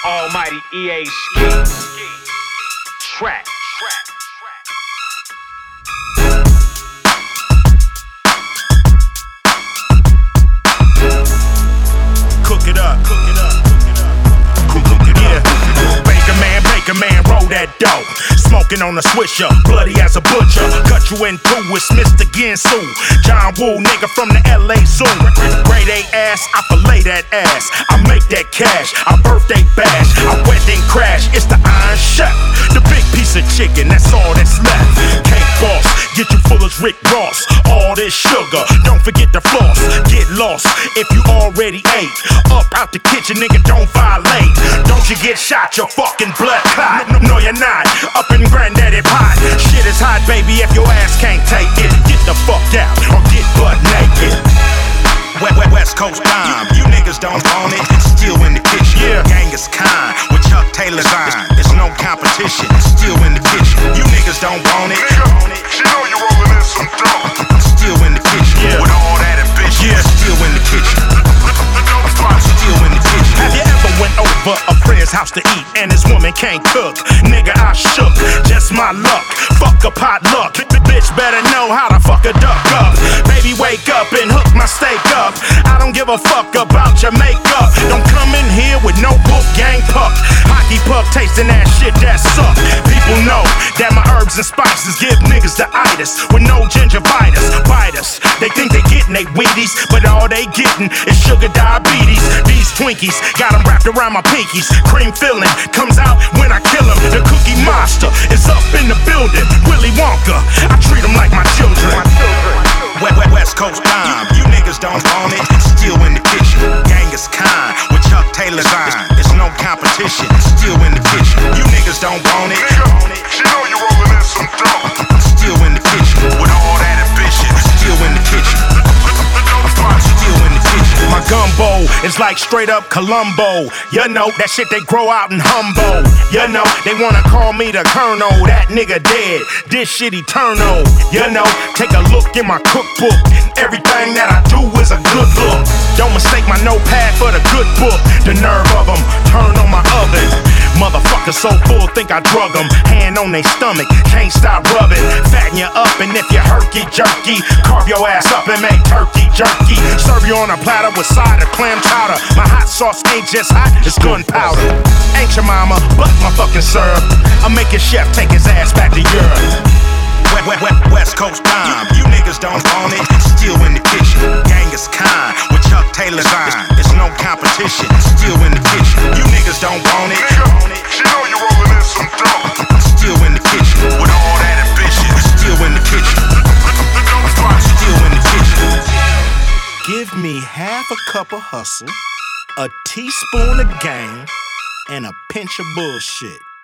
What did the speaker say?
Almighty EA Ski. Track. Cook it up. Yeah. Baker man, roll that dope. Smoking on a swisher, bloody as a butcher. Cut you in two, it's Mr. Ginsu. John Woo, nigga from the LA Zoo. Grade A ass, I fillet that ass. I make that cash, I birthday bash. I wet then crash, it's the Iron Chef. The big piece of chicken, that's all that's left. Cake boss, get you full as Rick Ross. All this sugar, don't forget the floss. Get lost if you already ate. Up out the kitchen, nigga, don't violate. Don't you get shot, your fucking blood clot. No, you're not, up in granddaddy pot. Shit is hot, baby, if your ass can't take it. Get the fuck out, or get butt naked. West Coast dime, you niggas don't own it. Still in the kitchen, yeah. Genghis Khan with Chuck Taylor's on. It's no competition, still in the kitchen. You niggas don't own it. She know you rolling in some dope. Still in the kitchen, yeah. With all that ambition, yeah. Still in the kitchen. Still in the kitchen. Have you ever went over a friend's house to eat and this woman can't cook? Nigga, I shook, just my luck. Fuck a potluck, bitch better know how to fuck a duck up. Baby, wake up and hook my steak up. I don't give a fuck about your makeup. Don't come in here with no book gang puck. Hockey puck tasting that shit that suck. People know that my herbs and spices give niggas the itis with no gingivitis. Bite us, they think they getting they Wheaties, but all they getting is sugar diabetes. These Twinkies got them wrapped around my pinkies. Cream filling comes out when I kill them. The Cookie Monster is up in the building. Willy Wonka, I treat them like my children. West Coast dime, you niggas don't own it. Still in the kitchen, Genghis Khan with Chuck Taylor's on. It's no competition, still in the kitchen. You niggas don't own it. She know you rolling in some dope. Still in the kitchen, with all that ambition. Still in the kitchen. Still in the kitchen. My gumbo is like straight up Columbo. You know, that shit they grow out in Humbo. You know, they wanna call me the Colonel. That nigga dead, this shit eternal. You know, take a look in my cookbook. Everything that I do is a good look. Don't mistake my notepad for the good book. The nerve of them, turn on my oven. Motherfuckers so full, think I drug them. Hand on they stomach, can't stop rubbing. Fatten you up, and if you're herky-jerky, carve your ass up and make turkey jerky. Serve you on a platter with side of clam chowder. My hot sauce ain't just hot, it's gunpowder. Ain't your mama, but my fucking syrup. I make your chef take his ass back to Europe. West Coast dime, you niggas don't own it. Still in the kitchen, Genghis Khan with Chuck Taylor's on. It's no competition, still in the kitchen. You niggas don't own it. She know you rolling in some dope. Still in the kitchen, with all that ambition. Still in the kitchen. Still in the kitchen. Give me half a cup of hustle, a teaspoon of game, and a pinch of bullshit.